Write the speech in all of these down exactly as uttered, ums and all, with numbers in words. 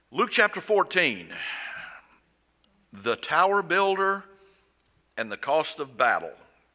Luke chapter fourteen, the tower builder and the cost of battle.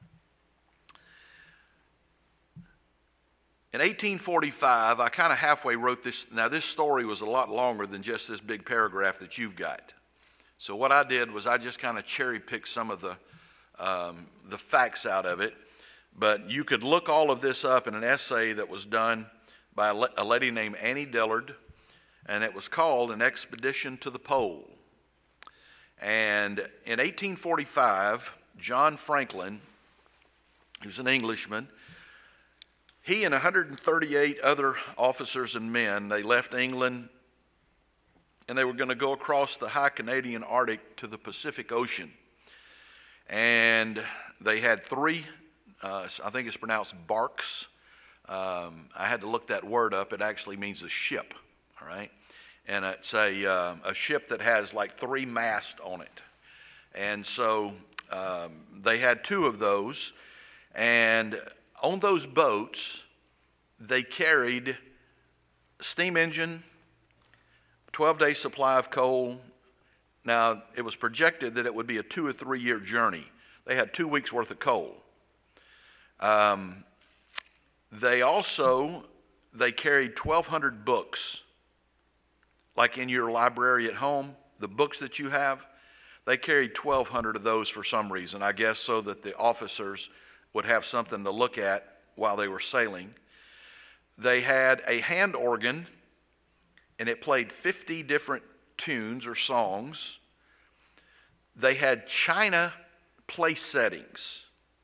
In eighteen forty-five, I kind of halfway wrote this. Now, this story was a lot longer than just this big paragraph that you've got. So what I did was I just kind of cherry-picked some of the, um, the facts out of it. But you could look all of this up in an essay that was done by a, a lady named Annie Dillard, and it was called An Expedition to the Pole. And in eighteen forty-five, John Franklin, he was an Englishman, he and one hundred thirty-eight other officers and men, they left England and they were going to go across the high Canadian Arctic to the Pacific Ocean. And they had three, uh, I think it's pronounced barks. Um, I had to look that word up. It actually means a ship, all right? And it's a, uh, a ship that has like three masts on it. And so um, they had two of those. And on those boats, they carried steam engine, twelve-day supply of coal. Now, it was projected that it would be a two or three-year journey. They had two weeks' worth of coal. Um, they also, they carried twelve hundred books. Like in your library at home, the books that you have, they carried twelve hundred of those for some reason, I guess so that the officers would have something to look at while they were sailing. They had a hand organ, and it played fifty different tunes or songs. They had china place settings.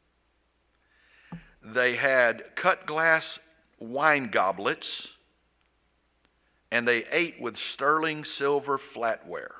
They had cut glass wine goblets, and they ate with sterling silver flatware.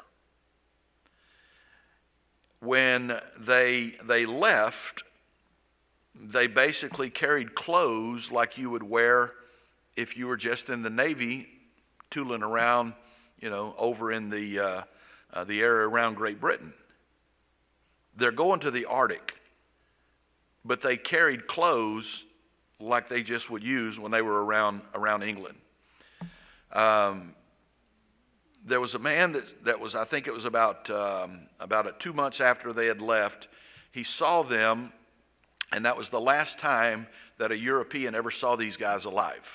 When they, they left, they basically carried clothes like you would wear if you were just in the Navy tooling around, you know, over in the, uh, uh, the area around Great Britain. They're going to the Arctic, but they carried clothes like they just would use when they were around, around England. Um, there was a man that, that was, I think it was about, um, about a, two months after they had left. He saw them, and that was the last time that a European ever saw these guys alive.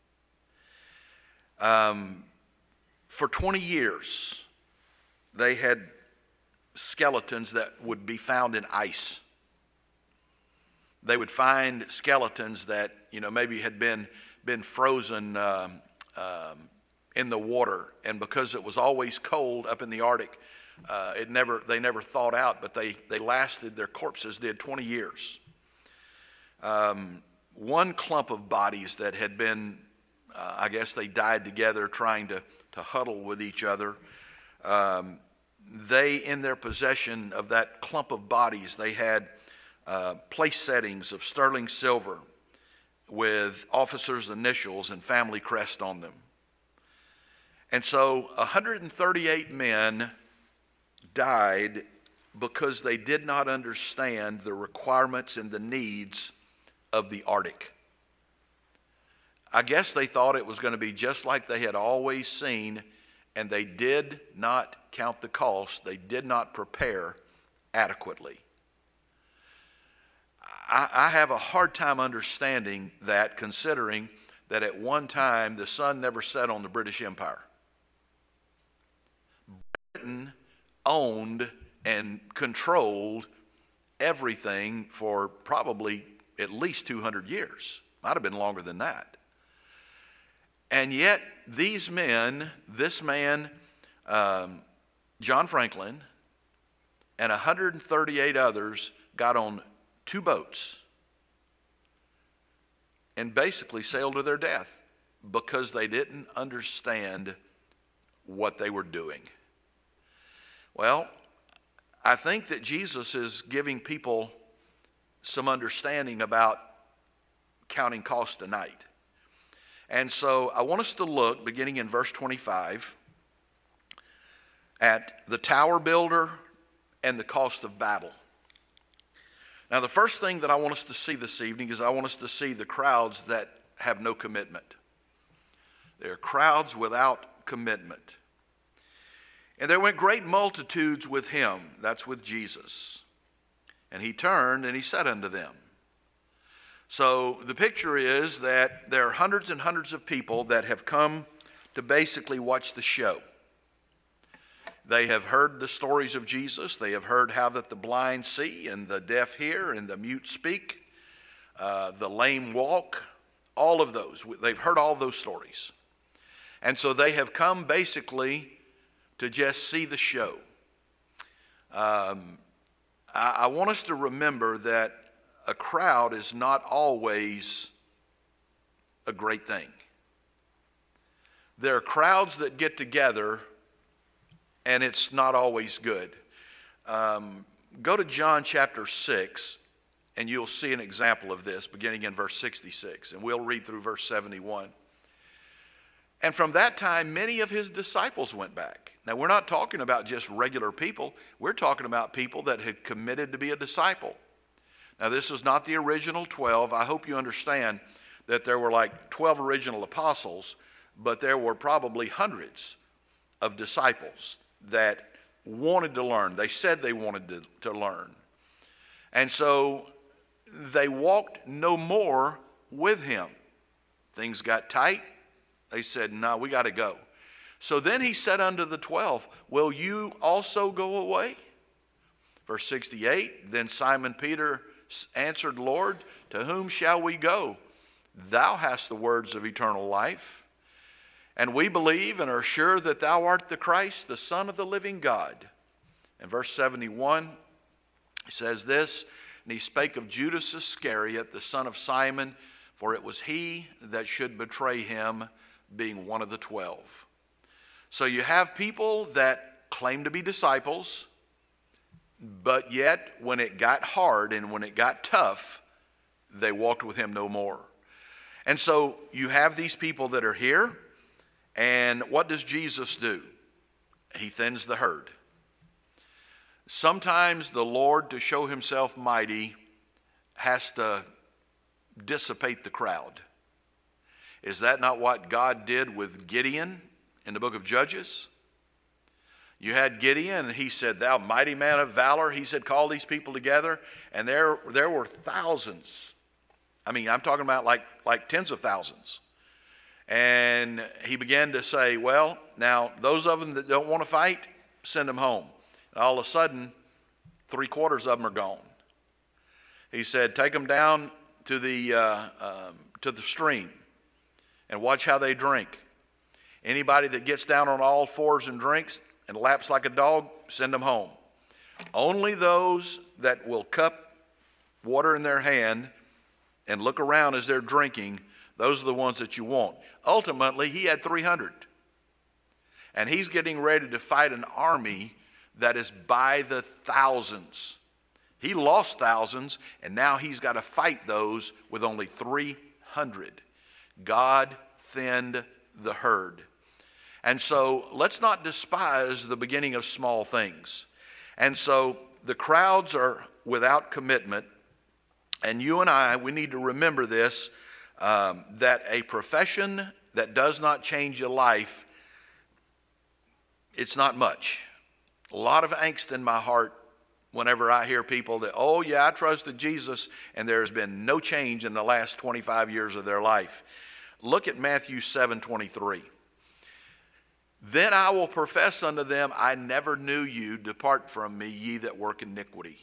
Um, for twenty years, they had skeletons that would be found in ice. They would find skeletons that, you know, maybe had been, been frozen um, Um, in the water, and because it was always cold up in the Arctic, uh, it never they never thawed out, but they they lasted, their corpses did twenty years. Um, one clump of bodies that had been, uh, I guess they died together trying to, to huddle with each other. Um, they, in their possession of that clump of bodies, they had uh, place settings of sterling silver with officers' initials and family crest on them. And so one hundred thirty-eight men died because they did not understand the requirements and the needs of the Arctic. I guess they thought it was going to be just like they had always seen, and they did not count the cost. They did not prepare adequately. I, I have a hard time understanding that, considering that at one time the sun never set on the British Empire. Britain owned and controlled everything for probably at least two hundred years. Might have been longer than that. And yet these men, this man, um, John Franklin, and one hundred thirty-eight others got on two boats and basically sailed to their death because they didn't understand what they were doing. Well, I think that Jesus is giving people some understanding about counting cost tonight. And so I want us to look, beginning in verse twenty-five, at the tower builder and the cost of battle. Now, the first thing that I want us to see this evening is I want us to see the crowds that have no commitment. They're crowds without commitment. And there went great multitudes with him, that's with Jesus. And he turned and he said unto them. So the picture is that there are hundreds and hundreds of people that have come to basically watch the show. They have heard the stories of Jesus. They have heard how that the blind see and the deaf hear and the mute speak, uh, the lame walk, all of those. They've heard all those stories. And so they have come basically to just see the show. Um, I, I want us to remember that a crowd is not always a great thing. There are crowds that get together and it's not always good. Um, go to John chapter six, and you'll see an example of this beginning in verse sixty-six, and we'll read through verse seventy-one. And from that time, many of his disciples went back. Now, we're not talking about just regular people. We're talking about people that had committed to be a disciple. Now, this is not the original twelve. I hope you understand that there were like twelve original apostles, but there were probably hundreds of disciples that wanted to learn. They said they wanted to, to learn. And so they walked no more with him. Things got tight. They said, no, we got to go. So then he said unto the twelve, will you also go away? Verse sixty-eight, then Simon Peter answered, Lord, to whom shall we go? Thou hast the words of eternal life. And we believe and are sure that thou art the Christ, the Son of the living God. In verse seventy-one, he says this, and he spake of Judas Iscariot, the son of Simon, for it was he that should betray him, being one of the twelve. So you have people that claim to be disciples, but yet when it got hard and when it got tough, they walked with him no more. And so you have these people that are here. And what does Jesus do? He thins the herd. Sometimes the Lord, to show himself mighty, has to dissipate the crowd. Is that not what God did with Gideon in the book of Judges? You had Gideon, and he said, thou mighty man of valor. He said, call these people together. And there, there were thousands. I mean, I'm talking about like, like tens of thousands. And he began to say, well, now those of them that don't want to fight, send them home. And all of a sudden, three quarters of them are gone. He said, take them down to the, uh, um, to the stream and watch how they drink. Anybody that gets down on all fours and drinks and laps like a dog, send them home. Only those that will cup water in their hand and look around as they're drinking, those are the ones that you want. Ultimately, he had three hundred. And he's getting ready to fight an army that is by the thousands. He lost thousands, and now he's got to fight those with only three hundred. God thinned the herd. And so let's not despise the beginning of small things. And so the crowds are without commitment. And you and I, we need to remember this. Um, that a profession that does not change your life, it's not much. A lot of angst in my heart whenever I hear people that, oh yeah, I trusted Jesus, and there's been no change in the last twenty-five years of their life. Look at Matthew seven twenty-three. Then I will profess unto them, I never knew you. Depart from me, ye that work iniquity.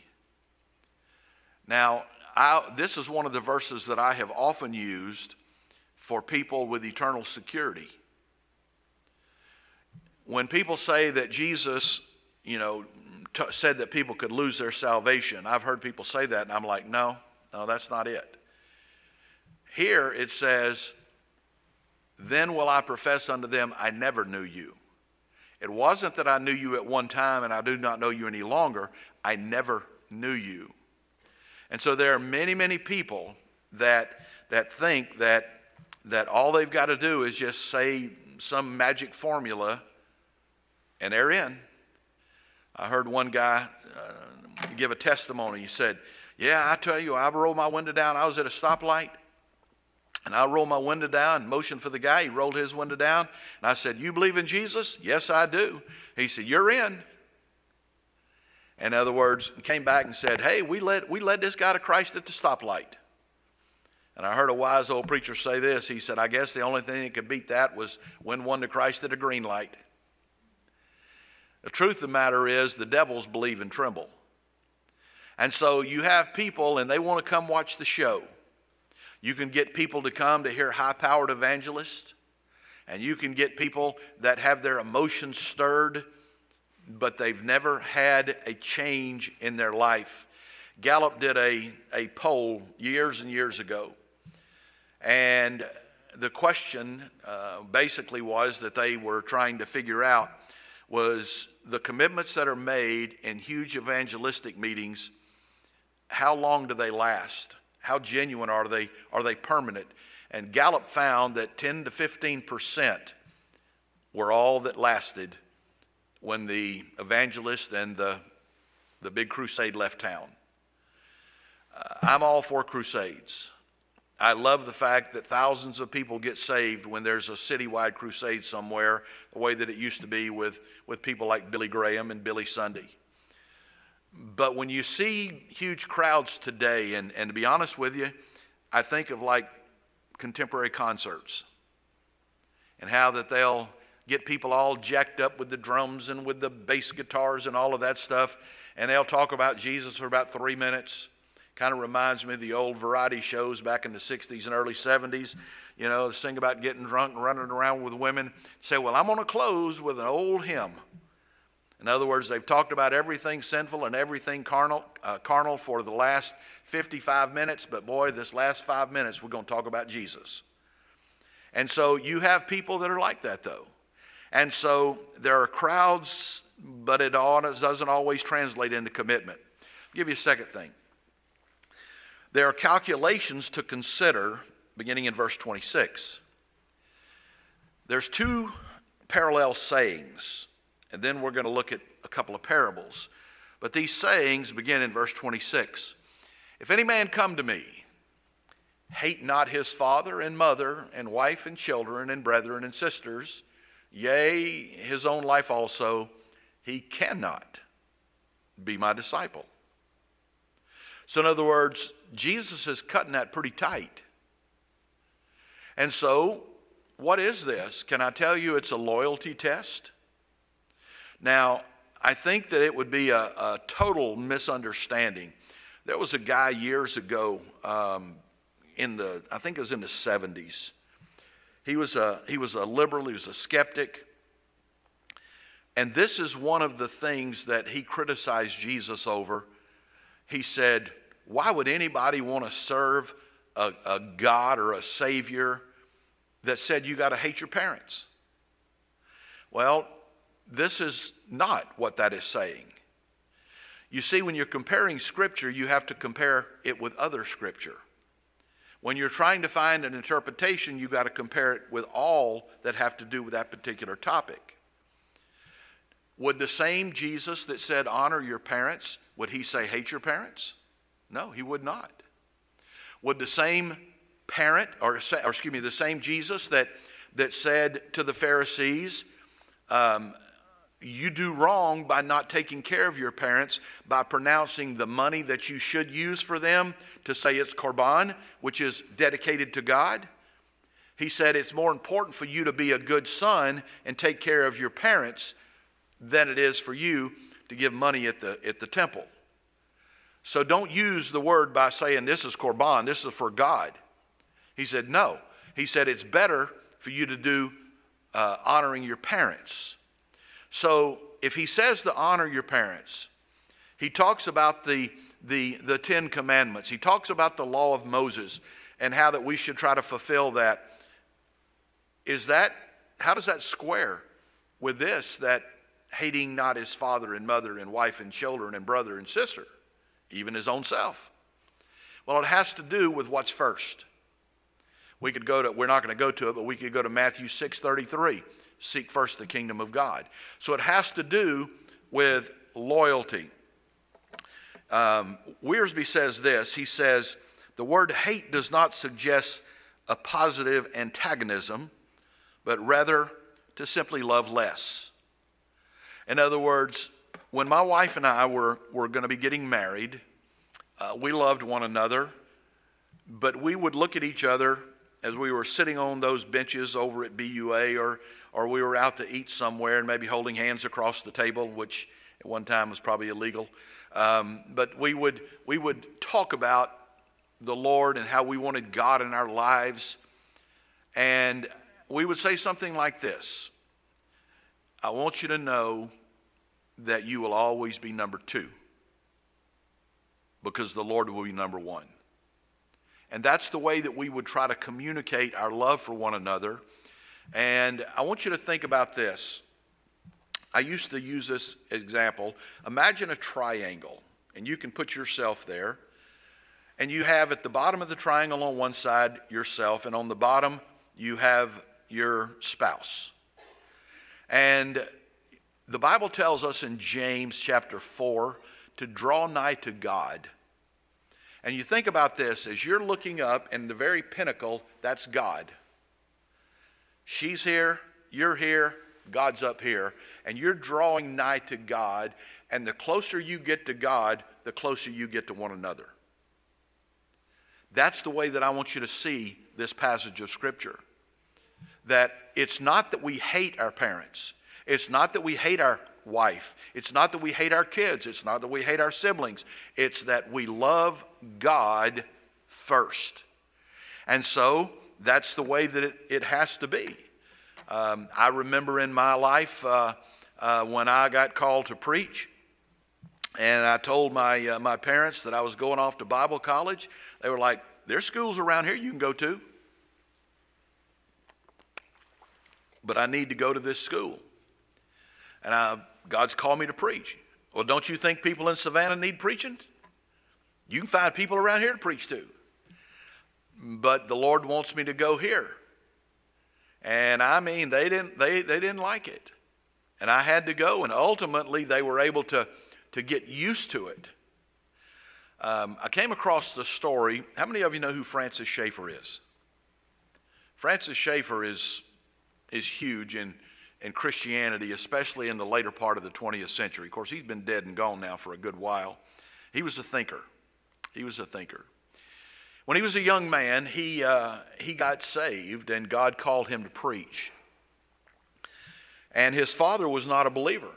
Now, I, this is one of the verses that I have often used for people with eternal security. When people say that Jesus, you know, t- said that people could lose their salvation, I've heard people say that, and I'm like, no, no, that's not it. Here it says, then will I profess unto them, I never knew you. It wasn't that I knew you at one time and I do not know you any longer. I never knew you. And so there are many, many people that that think that that all they've got to do is just say some magic formula and they're in. I heard one guy uh, give a testimony. He said, yeah, I tell you, I rolled my window down. I was at a stoplight And I rolled my window down and motioned for the guy. He rolled his window down. And I said, "You believe in Jesus?" "Yes, I do." He said, "You're in." In other words, came back and said, "Hey, we led, we led this guy to Christ at the stoplight." And I heard a wise old preacher say this. He said, "I guess the only thing that could beat that was win one to Christ at a green light." The truth of the matter is the devils believe and tremble. And so you have people and they want to come watch the show. You can get people to come to hear high-powered evangelists. And you can get people that have their emotions stirred, but they've never had a change in their life. Gallup did a, a poll years and years ago. And the question uh, basically was that they were trying to figure out was the commitments that are made in huge evangelistic meetings, how long do they last? How genuine are they? Are they permanent? And Gallup found that ten to fifteen percent were all that lasted when the evangelist and the, the big crusade left town. Uh, I'm all for crusades. I love the fact that thousands of people get saved when there's a citywide crusade somewhere, the way that it used to be with, with people like Billy Graham and Billy Sunday. But when you see huge crowds today, and, and to be honest with you, I think of like contemporary concerts and how that they'll get people all jacked up with the drums and with the bass guitars and all of that stuff, and they'll talk about Jesus for about three minutes. Kind of reminds me of the old variety shows back in the sixties and early seventies. You know, they sing about getting drunk and running around with women. Say, "Well, I'm going to close with an old hymn." In other words, they've talked about everything sinful and everything carnal, uh, carnal for the last fifty-five minutes. But boy, this last five minutes, we're going to talk about Jesus. And so you have people that are like that, though. And so there are crowds, but it doesn't always translate into commitment. I'll give you a second thing. There are calculations to consider beginning in verse twenty-six. There's two parallel sayings, and then we're going to look at a couple of parables. But these sayings begin in verse twenty-six. "If any man come to me, hate not his father and mother and wife and children and brethren and sisters, yea, his own life also, he cannot be my disciple." So in other words, Jesus is cutting that pretty tight. And so, what is this? Can I tell you it's a loyalty test? Now, I think that it would be a, a total misunderstanding. There was a guy years ago um, in the, I think it was in the seventies. He was a, he was a liberal, he was a skeptic. And this is one of the things that he criticized Jesus over. He said, why would anybody want to serve a, a God or a Savior that said you got to hate your parents? Well, this is not what that is saying. You see, when you're comparing Scripture, you have to compare it with other Scripture. When you're trying to find an interpretation, you've got to compare it with all that have to do with that particular topic. Would the same Jesus that said honor your parents, would he say hate your parents? No, he would not. Would the same parent, or, or excuse me, the same Jesus that, that said to the Pharisees, um, you do wrong by not taking care of your parents by pronouncing the money that you should use for them to say it's korban, which is dedicated to God? He said it's more important for you to be a good son and take care of your parents than it is for you to give money at the, at the temple. So don't use the word by saying this is korban, this is for God. He said no. He said it's better for you to do uh, honoring your parents. So if he says to honor your parents, he talks about the, the, the Ten Commandments. He talks about the law of Moses and how that we should try to fulfill that. Is that, how does that square with this, that hating not his father and mother and wife and children and brother and sister, even his own self? Well, it has to do with what's first. We could go to, we're not going to go to it, but we could go to Matthew six thirty-three. Seek first the kingdom of God. So it has to do with loyalty. Um, Wiersbe says this. He says, the word hate does not suggest a positive antagonism, but rather to simply love less. In other words, when my wife and I were, were going to be getting married, uh, we loved one another, but we would look at each other as we were sitting on those benches over at B U A, or, or we were out to eat somewhere and maybe holding hands across the table, which at one time was probably illegal. Um, but we would, we would talk about the Lord and how we wanted God in our lives. And we would say something like this: I want you to know that you will always be number two, because the Lord will be number one. And that's the way that we would try to communicate our love for one another. And I want you to think about this. I used to use this example. Imagine a triangle, and you can put yourself there. And you have at the bottom of the triangle on one side yourself, and on the bottom you have your spouse. And the Bible tells us in James chapter four to draw nigh to God. And you think about this, as you're looking up, and the very pinnacle, that's God. She's here, you're here, God's up here, and you're drawing nigh to God, and the closer you get to God, the closer you get to one another. That's the way that I want you to see this passage of Scripture. That it's not that we hate our parents. It's not that we hate our wife. It's not that we hate our kids. It's not that we hate our siblings. It's that we love God first. And so that's the way that it, it has to be. Um, I remember in my life uh, uh, when I got called to preach, and I told my uh, my parents that I was going off to Bible college. They were like, "There's schools around here you can go to, but I need to go to this school. And I, God's called me to preach." Well, don't you think people in Savannah need preaching? You can find people around here to preach to. But the Lord wants me to go here. And I mean, they didn't, they, they didn't like it. And I had to go, and ultimately they were able to, to get used to it. Um, I came across the story. How many of you know who Francis Schaeffer is? Francis Schaeffer is, is huge in, in Christianity, especially in the later part of the twentieth century. Of course, he's been dead and gone now for a good while. He was a thinker. He was a thinker. When he was a young man, he, uh, he got saved, and God called him to preach. And his father was not a believer.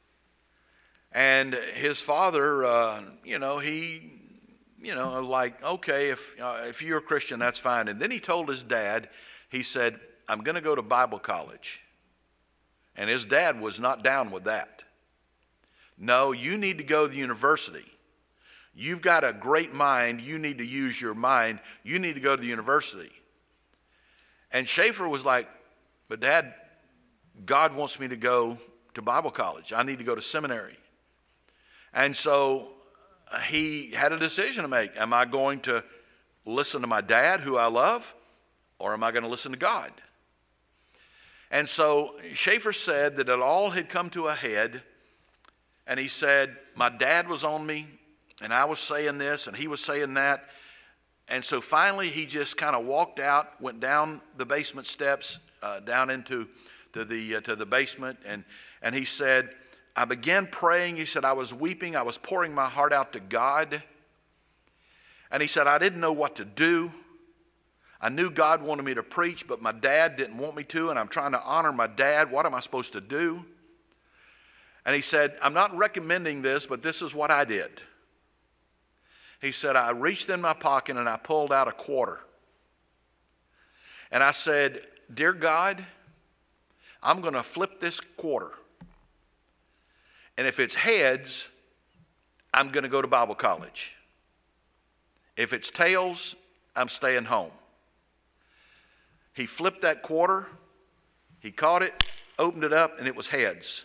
And his father, uh, you know, he, you know, like, okay, if, uh, if you're a Christian, that's fine. And then he told his dad, he said, "I'm going to go to Bible college." And his dad was not down with that. "No, you need to go to the university. You've got a great mind. You need to use your mind. You need to go to the university." And Schaeffer was like, "But Dad, God wants me to go to Bible college. I need to go to seminary." And so he had a decision to make. Am I going to listen to my dad, who I love, or am I going to listen to God? And so Schaeffer said that it all had come to a head, and he said, my dad was on me, and I was saying this, and he was saying that. And so finally he just kind of walked out, went down the basement steps, uh, down into to the, uh, to the basement, and, and he said, I began praying. He said, I was weeping. I was pouring my heart out to God. And he said, I didn't know what to do. I knew God wanted me to preach, but my dad didn't want me to, and I'm trying to honor my dad. What am I supposed to do? And he said, I'm not recommending this, but this is what I did. He said, I reached in my pocket and I pulled out a quarter. And I said, Dear God, I'm going to flip this quarter. And if it's heads, I'm going to go to Bible college. If it's tails, I'm staying home. He flipped that quarter, he caught it, opened it up, and it was heads.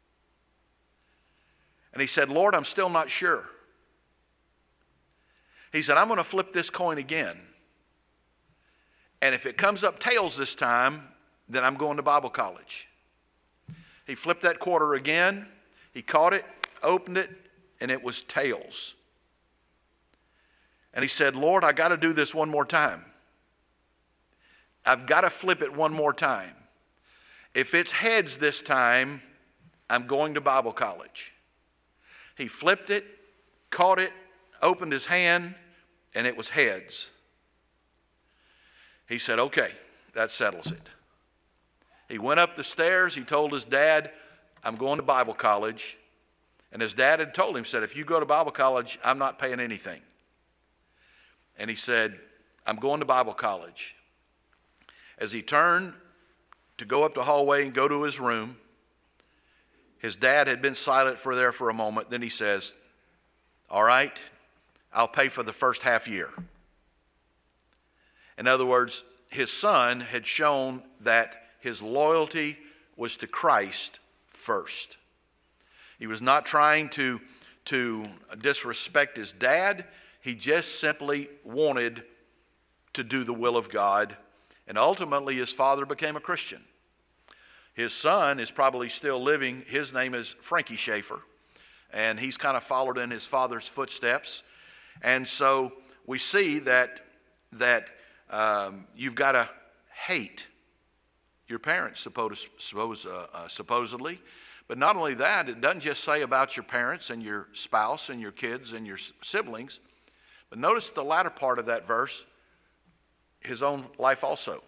And he said, Lord, I'm still not sure. He said, I'm going to flip this coin again. And if it comes up tails this time, then I'm going to Bible college. He flipped that quarter again. He caught it, opened it, and it was tails. And he said, Lord, I got to do this one more time. I've got to flip it one more time. If it's heads this time, I'm going to Bible college. He flipped it, caught it, opened his hand, and it was heads. He said, okay, that settles it. He went up the stairs. He told his dad, I'm going to Bible college. And his dad had told him, said, if you go to Bible college, I'm not paying anything. And he said, I'm going to Bible college. As he turned to go up the hallway and go to his room, his dad had been silent for there for a moment. Then he says, all right, I'll pay for the first half year. In other words, his son had shown that his loyalty was to Christ first. He was not trying to, to disrespect his dad. He just simply wanted to do the will of God. And ultimately, his father became a Christian. His son is probably still living. His name is Frankie Schaefer. And he's kind of followed in his father's footsteps. And so we see that, that um, you've got to hate your parents, suppose, suppose, uh, uh, supposedly. But not only that, it doesn't just say about your parents and your spouse and your kids and your siblings. But notice the latter part of that verse, his own life also.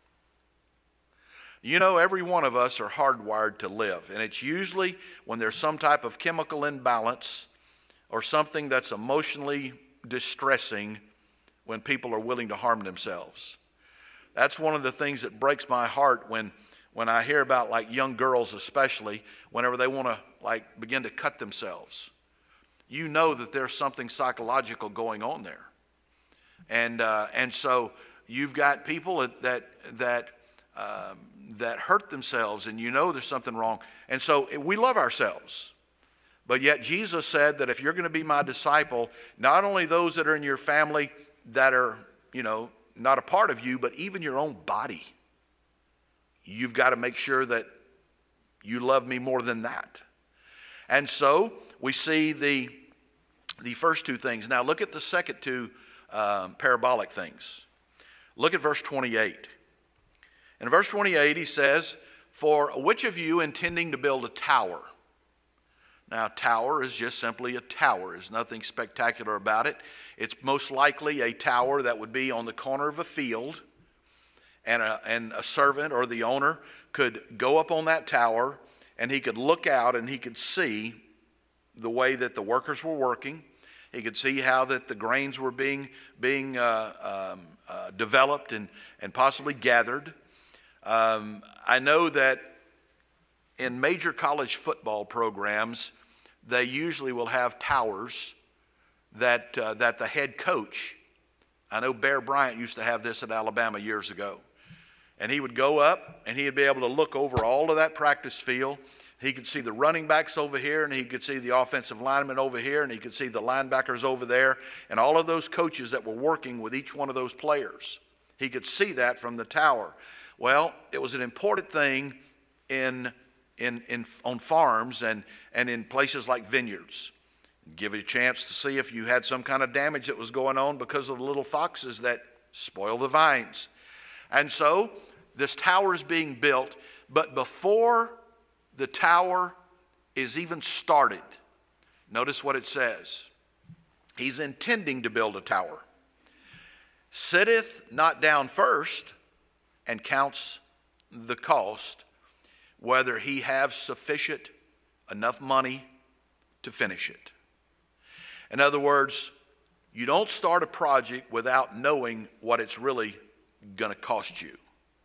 You know, every one of us are hardwired to live. And it's usually when there's some type of chemical imbalance or something that's emotionally distressing when people are willing to harm themselves. That's one of the things that breaks my heart when, when I hear about like young girls especially, whenever they want to like begin to cut themselves. You know that there's something psychological going on there. And, uh, and so you've got people that, that, that Um, that hurt themselves, and you know there's something wrong. And so we love ourselves. But yet Jesus said that if you're going to be my disciple, not only those that are in your family that are, you know, not a part of you, but even your own body, you've got to make sure that you love me more than that. And so we see the, the first two things. Now look at the second two um, parabolic things. Look at verse twenty-eight. In verse twenty-eight, he says, for which of you intending to build a tower? Now, tower is just simply a tower. There's nothing spectacular about it. It's most likely a tower that would be on the corner of a field, and a, and a servant or the owner could go up on that tower, and he could look out and he could see the way that the workers were working. He could see how that the grains were being, being uh, um, uh, developed and, and possibly gathered. Um, I know that in major college football programs, they usually will have towers that uh, that the head coach, I know Bear Bryant used to have this at Alabama years ago, and he would go up and he'd be able to look over all of that practice field. He could see the running backs over here, and he could see the offensive linemen over here, and he could see the linebackers over there, and all of those coaches that were working with each one of those players. He could see that from the tower. Well, it was an important thing in, in, in, on farms and, and in places like vineyards. Give you a chance to see if you had some kind of damage that was going on because of the little foxes that spoil the vines. And so this tower is being built, but before the tower is even started, notice what it says. He's intending to build a tower. Sitteth not down first, and counts the cost, whether he have sufficient enough money to finish it. In other words, you don't start a project without knowing what it's really going to cost you.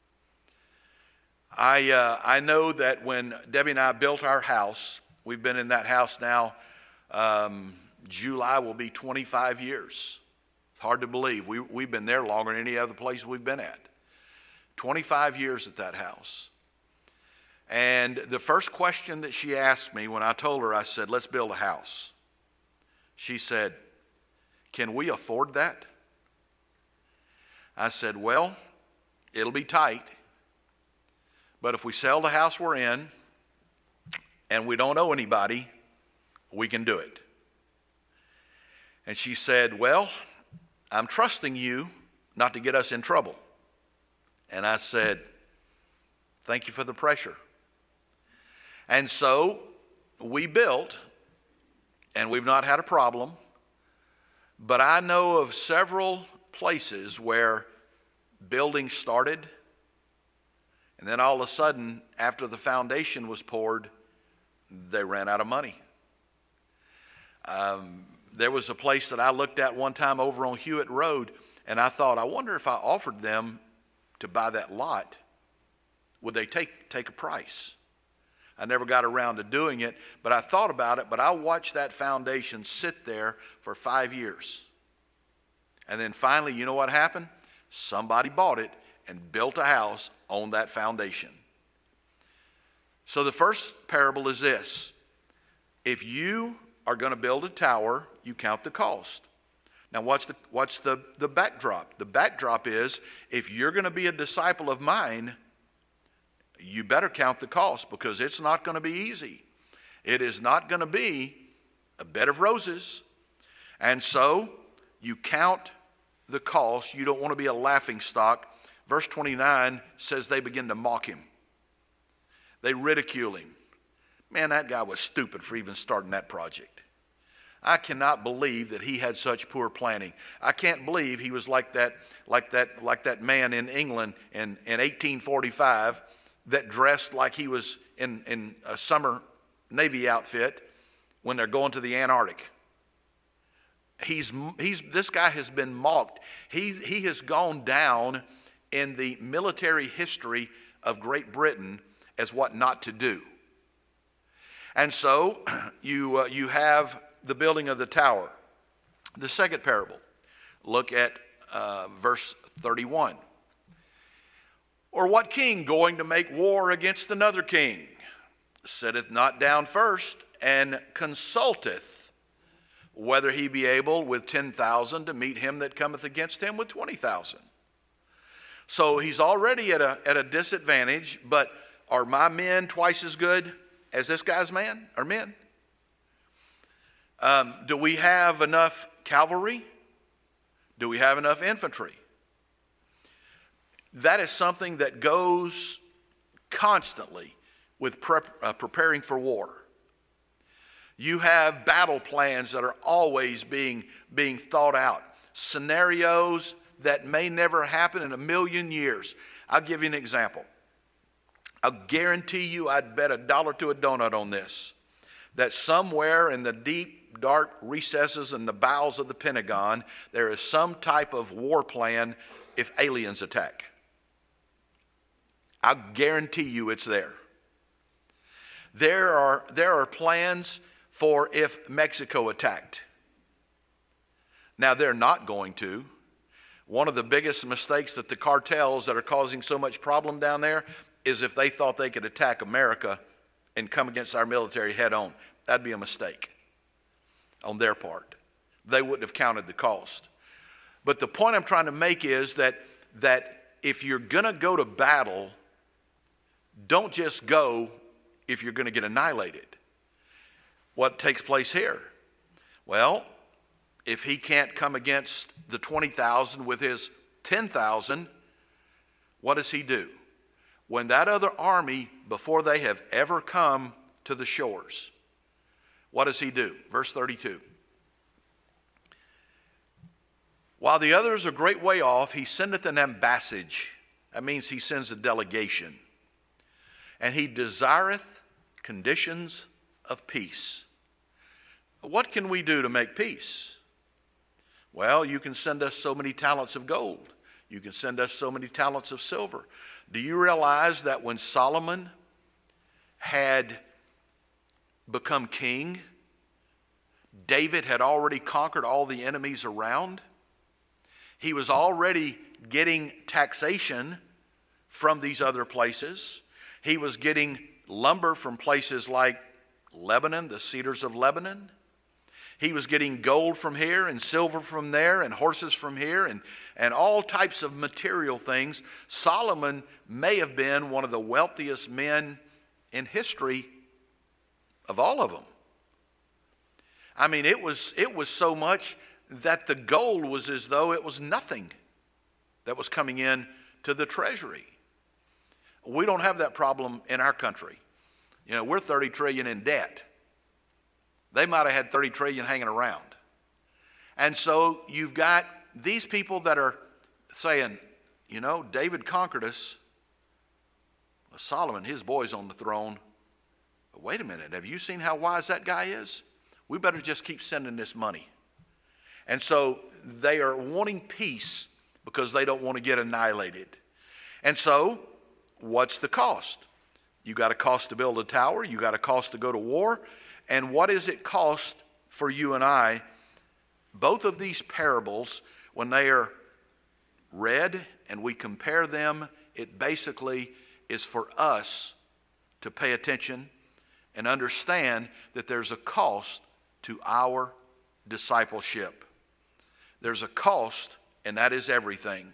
I, uh, I know that when Debbie and I built our house, we've been in that house now, um, July will be twenty-five years. It's hard to believe. We, we've been there longer than any other place we've been at. twenty-five years at that house. And the first question that she asked me when I told her, I said, let's build a house. She said, can we afford that? I said, well, it'll be tight. But if we sell the house we're in and we don't owe anybody, we can do it. And she said, well, I'm trusting you not to get us in trouble. And I said, thank you for the pressure. And so we built, and we've not had a problem. But I know of several places where buildings started, and then all of a sudden, after the foundation was poured, they ran out of money. Um, there was a place that I looked at one time over on Hewitt Road, and I thought, I wonder if I offered them to buy that lot, would they take, take a price? I never got around to doing it, but I thought about it, but I watched that foundation sit there for five years. And then finally, you know what happened? Somebody bought it and built a house on that foundation. So the first parable is this. If you are going to build a tower, you count the cost. Now what's the, what's the, the backdrop? The backdrop is, if you're going to be a disciple of mine, you better count the cost, because it's not going to be easy. It is not going to be a bed of roses. And so you count the cost. You don't want to be a laughing stock. Verse twenty-nine says they begin to mock him. They ridicule him. Man, that guy was stupid for even starting that project. I cannot believe that he had such poor planning. I can't believe he was like that, like that, like that man in England in, in eighteen forty-five that dressed like he was in, in a summer Navy outfit when they're going to the Antarctic. He's, he's, this guy has been mocked. He, he has gone down in the military history of Great Britain as what not to do. And so you, uh, you have the building of the tower. The second parable, look at uh, verse thirty-one. Or what king going to make war against another king sitteth not down first and consulteth whether he be able with ten thousand to meet him that cometh against him with twenty thousand? So he's already at a, at a disadvantage, but are my men twice as good as this guy's man or men? Um, do we have enough cavalry? Do we have enough infantry? That is something that goes constantly with prep, uh, preparing for war. You have battle plans that are always being, being thought out. Scenarios that may never happen in a million years. I'll give you an example. I'll guarantee you, I'd bet a dollar to a donut on this, that somewhere in the deep, dark recesses and the bowels of the Pentagon, there is some type of war plan if aliens attack. I guarantee you it's there. There are, there are plans for if Mexico attacked. Now, they're not going to. One of the biggest mistakes that the cartels that are causing so much problem down there is if they thought they could attack America and come against our military head on. That'd be a mistake on their part. They wouldn't have counted the cost. But the point I'm trying to make is that, that if you're going to go to battle, don't just go if you're going to get annihilated. What takes place here? Well, if he can't come against the twenty thousand with his ten thousand, what does he do? When that other army, before they have ever come to the shores, what does he do? Verse thirty-two. While the others are a great way off, he sendeth an ambassage. That means he sends a delegation. And he desireth conditions of peace. What can we do to make peace? Well, you can send us so many talents of gold. You can send us so many talents of silver. Do you realize that when Solomon had become king, David had already conquered all the enemies around? He was already getting taxation from these other places. He was getting lumber from places like Lebanon, the cedars of Lebanon. He was getting gold from here and silver from there and horses from here and, and all types of material things. Solomon may have been one of the wealthiest men in history of all of them. I mean, it was, it was so much that the gold was as though it was nothing that was coming in to the treasury. We don't have that problem in our country. You know, we're thirty trillion dollars in debt. They might have had thirty trillion dollars hanging around. And so you've got these people that are saying, you know, David conquered us. Well, Solomon, his boy's on the throne. But wait a minute, have you seen how wise that guy is? We better just keep sending this money. And so they are wanting peace because they don't want to get annihilated. And so, what's the cost? You got a cost to build a tower. You got a cost to go to war. And what does it cost for you and I? Both of these parables, when they are read and we compare them, it basically is for us to pay attention and understand that there's a cost to our discipleship. There's a cost, and that is everything.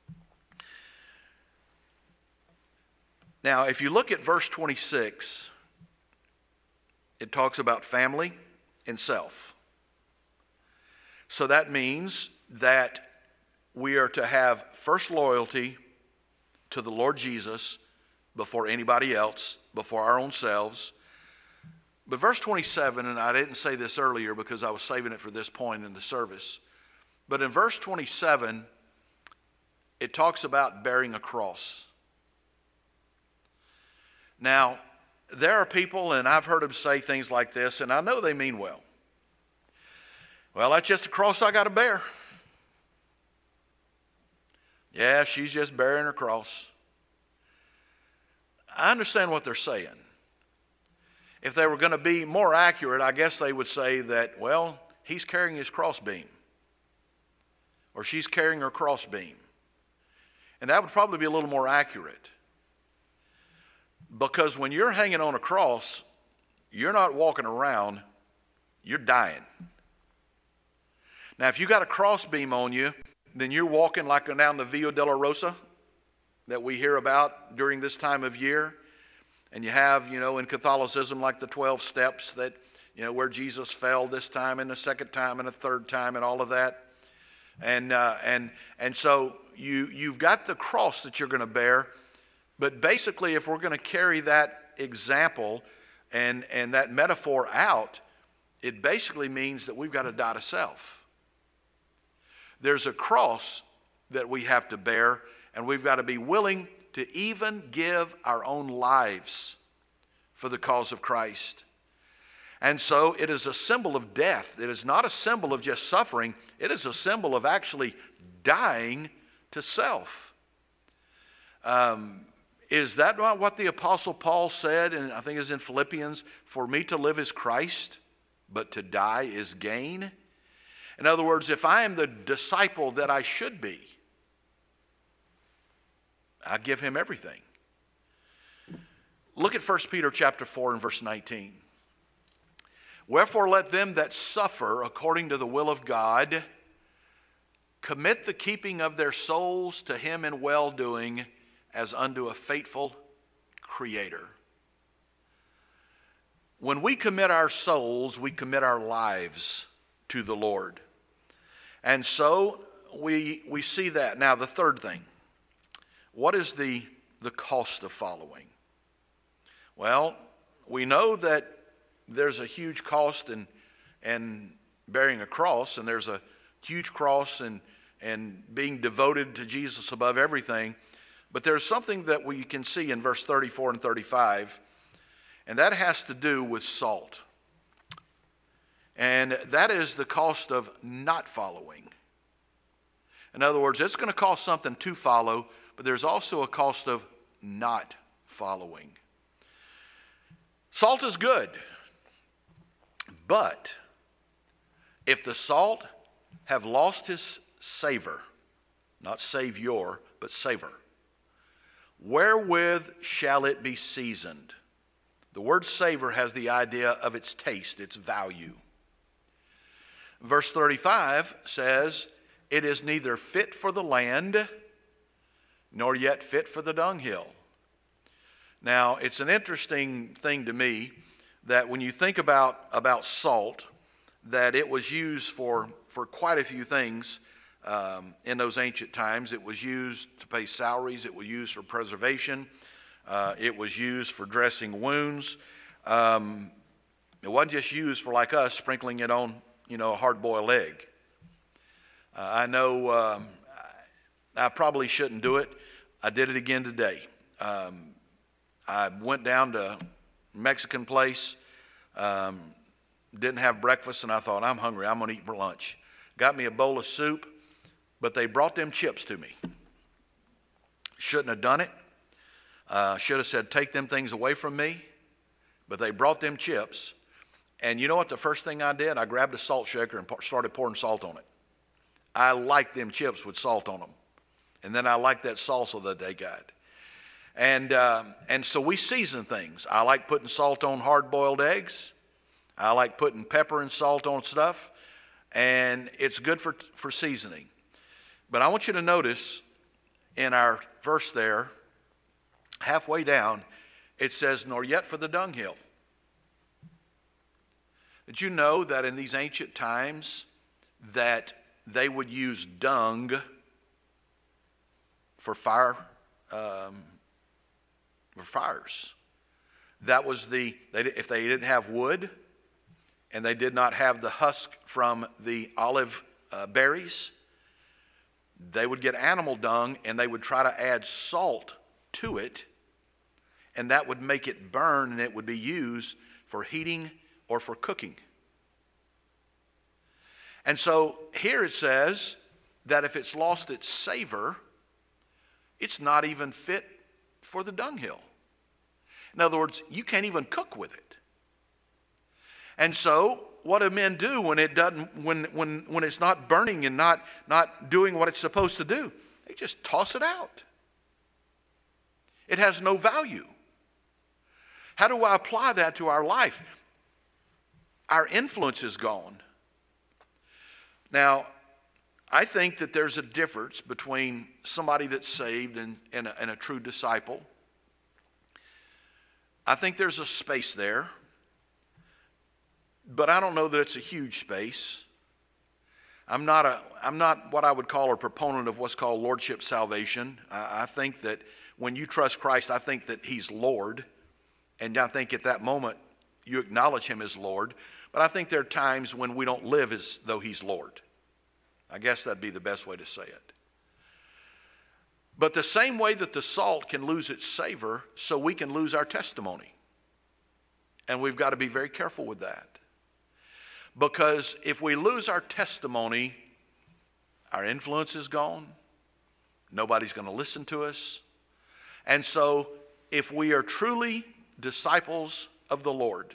Now, if you look at verse twenty-six, it talks about family and self. So that means that we are to have first loyalty to the Lord Jesus before anybody else, before our own selves. But verse twenty-seven, and I didn't say this earlier because I was saving it for this point in the service, but in verse twenty-seven, it talks about bearing a cross. Now, there are people, and I've heard them say things like this, and I know they mean well. Well, that's just a cross I got to bear. Yeah, she's just bearing her cross. I understand what they're saying. If they were going to be more accurate, I guess they would say that, well, he's carrying his crossbeam. Or she's carrying her crossbeam. And that would probably be a little more accurate. Because when you're hanging on a cross, you're not walking around, you're dying. Now, if you got a crossbeam on you, then you're walking like down the Via Dolorosa that we hear about during this time of year. And you have, you know, in Catholicism, like the twelve steps that, you know, where Jesus fell this time and the second time and the third time and all of that. And uh, and and so you, you've got the cross that you're going to bear. But basically, if we're going to carry that example and, and that metaphor out, it basically means that we've got to die to self. There's a cross that we have to bear, and we've got to be willing to even give our own lives for the cause of Christ. And so it is a symbol of death. It is not a symbol of just suffering. It is a symbol of actually dying to self. Um, is that not what the Apostle Paul said, and I think it's in Philippians, for me to live is Christ, but to die is gain? In other words, if I am the disciple that I should be, I give him everything. Look at First Peter chapter four and verse nineteen. Wherefore let them that suffer according to the will of God commit the keeping of their souls to him in well-doing as unto a faithful Creator. When we commit our souls, we commit our lives to the Lord. And so we, we see that. Now the third thing. What is the, the cost of following? Well, we know that there's a huge cost in, in bearing a cross, and there's a huge cross in, in being devoted to Jesus above everything. But there's something that we can see in verse thirty-four and thirty-five, and that has to do with salt. And that is the cost of not following. In other words, it's going to cost something to follow, but there's also a cost of not following. Salt is good, but if the salt have lost his savor, not savior, but savor, wherewith shall it be seasoned? The word savor has the idea of its taste, its value. Verse thirty-five says, it is neither fit for the land, nor yet fit for the dunghill. Now, it's an interesting thing to me that when you think about, about salt, that it was used for, for quite a few things. um, in those ancient times. It was used to pay salaries. It was used for preservation. Uh, it was used for dressing wounds. Um, it wasn't just used for, like us, sprinkling it on, you know, a hard-boiled egg. Uh, I know um, I probably shouldn't do it. I did it again today. Um, I went down to a Mexican place, um, didn't have breakfast, and I thought, I'm hungry, I'm going to eat for lunch. Got me a bowl of soup, but they brought them chips to me. Shouldn't have done it. Uh, should have said, take them things away from me. But they brought them chips. And you know what the first thing I did? I grabbed a salt shaker and started pouring salt on it. I liked them chips with salt on them. And then I liked that salsa that they got. And, uh, and so we season things. I like putting salt on hard-boiled eggs. I like putting pepper and salt on stuff. And it's good for, for seasoning. But I want you to notice in our verse there, halfway down, it says, nor yet for the dunghill. Did you know that in these ancient times that they would use dung for fire, um, for fires? That was the, they, if they didn't have wood and they did not have the husk from the olive uh, berries, they would get animal dung and they would try to add salt to it, and that would make it burn, and it would be used for heating or for cooking. And so here it says that if it's lost its savor, it's not even fit for the dunghill. In other words, you can't even cook with it. And so what do men do when it doesn't, when when when it's not burning and not not doing what it's supposed to do? They just toss it out. It has no value. How do I apply that to our life? Our influence is gone. Now, I think that there's a difference between somebody that's saved and, and, a, and a true disciple. I think there's a space there, but I don't know that it's a huge space. I'm not a, I'm not what I would call a proponent of what's called lordship salvation. I, I think that when you trust Christ, I think that He's Lord. And I think at that moment, you acknowledge Him as Lord. But I think there are times when we don't live as though He's Lord. I guess that'd be the best way to say it. But the same way that the salt can lose its savor, so we can lose our testimony. And we've got to be very careful with that. Because if we lose our testimony, our influence is gone. Nobody's going to listen to us. And so if we are truly disciples of the Lord,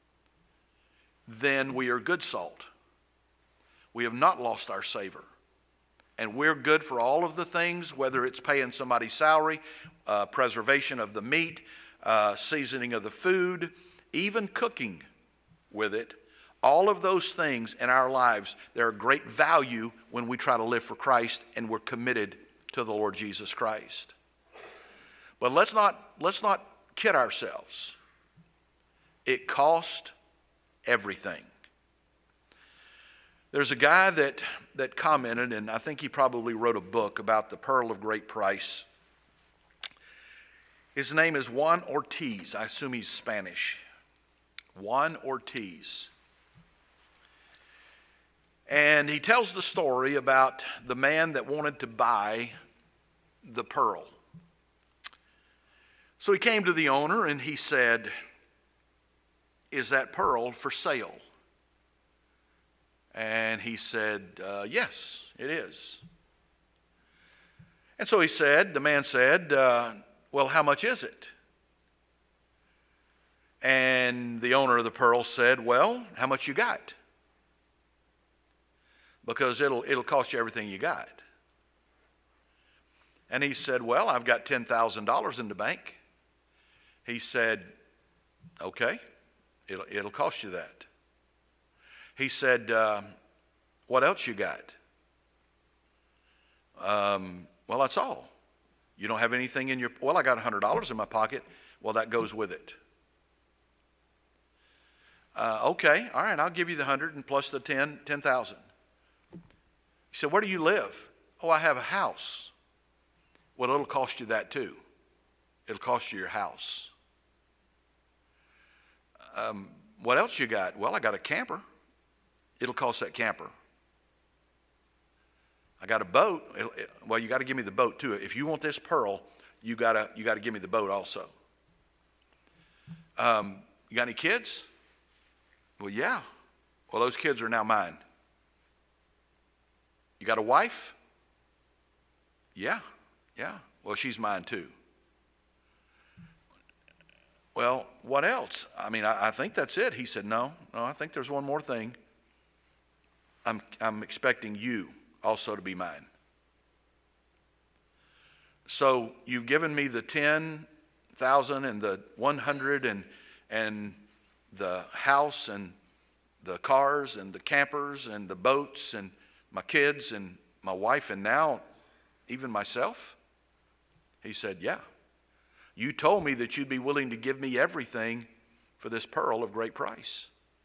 then we are good salt. We have not lost our savor. And we're good for all of the things, whether it's paying somebody's salary, uh, preservation of the meat, uh, seasoning of the food, even cooking with it. All of those things in our lives, they're of great value when we try to live for Christ and we're committed to the Lord Jesus Christ. But let's not, let's not kid ourselves. It cost everything. There's a guy that, that commented, and I think he probably wrote a book about the pearl of great price. His name is Juan Ortiz. I assume he's Spanish. Juan Ortiz. And he tells the story about the man that wanted to buy the pearl. So he came to the owner and he said, "Is that pearl for sale?" And he said, uh, "Yes, it is." And so he said, the man said, uh, "Well, how much is it?" And the owner of the pearl said, "Well, how much you got? Because it'll, it'll cost you everything you got." And he said, "Well, I've got ten thousand dollars in the bank." He said, "Okay, it'll, it'll cost you that." He said, uh, "What else you got?" Um, well, that's all. You don't have anything in your, well, I got one hundred dollars in my pocket. Well, that goes with it. Uh, okay, all right, I'll give you the one hundred and plus the ten, ten thousand. You said, where do you live? Oh, I have a house. Well, it'll cost you that too. It'll cost you your house. Um, what else you got? Well, I got a camper. It'll cost that camper. I got a boat. It'll, it, well, you got to give me the boat too. If you want this pearl, you gotta you gotta give me the boat also. Um, you got any kids? Well, yeah. Well, those kids are now mine. You got a wife? Yeah, yeah. Well, she's mine too. Well, what else? I mean, I, I think that's it. He said, no, no, I think there's one more thing. I'm, I'm expecting you also to be mine. So you've given me the ten thousand and the one hundred and, and the house and the cars and the campers and the boats and my kids and my wife and now even myself? He said, yeah. You told me that you'd be willing to give me everything for this pearl of great price.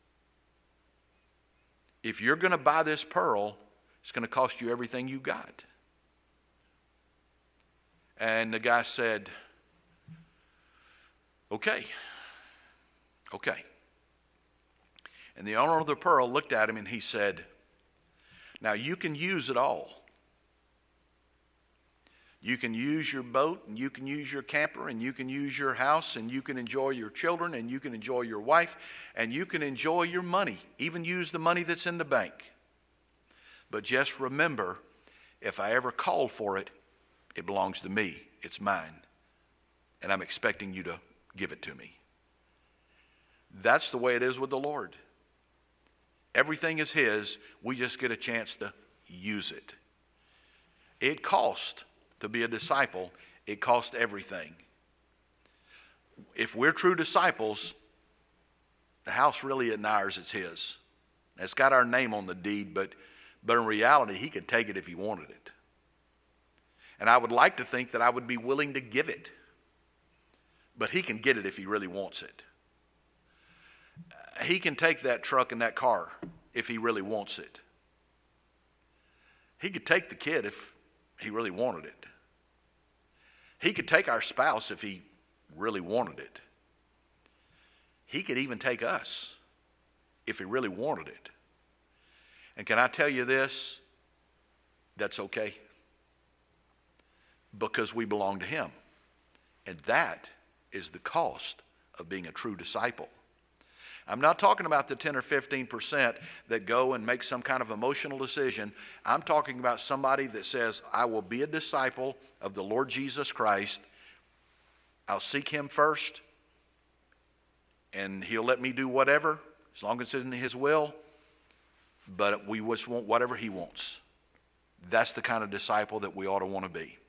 If you're going to buy this pearl, it's going to cost you everything you got. And the guy said, okay, okay. And the owner of the pearl looked at him and he said, now you can use it all. You can use your boat, and you can use your camper, and you can use your house, and you can enjoy your children, and you can enjoy your wife, and you can enjoy your money, even use the money that's in the bank. But just remember, if I ever call for it, it belongs to me. It's mine. And I'm expecting you to give it to me. That's the way it is with the Lord. Everything is His. We just get a chance to use it. It costs to be a disciple. It costs everything. If we're true disciples, the house really isn't ours, it's His. It's got our name on the deed, but, but in reality, He could take it if He wanted it. And I would like to think that I would be willing to give it. But He can get it if He really wants it. He can take that truck and that car if He really wants it. He could take the kid if He really wanted it. He could take our spouse if He really wanted it. He could even take us if He really wanted it. And can I tell you this? That's okay. Because we belong to Him. And that is the cost of being a true disciple. I'm not talking about the ten or fifteen percent that go and make some kind of emotional decision. I'm talking about somebody that says, I will be a disciple of the Lord Jesus Christ. I'll seek Him first, and He'll let me do whatever, as long as it's in His will, but we just want whatever He wants. That's the kind of disciple that we ought to want to be.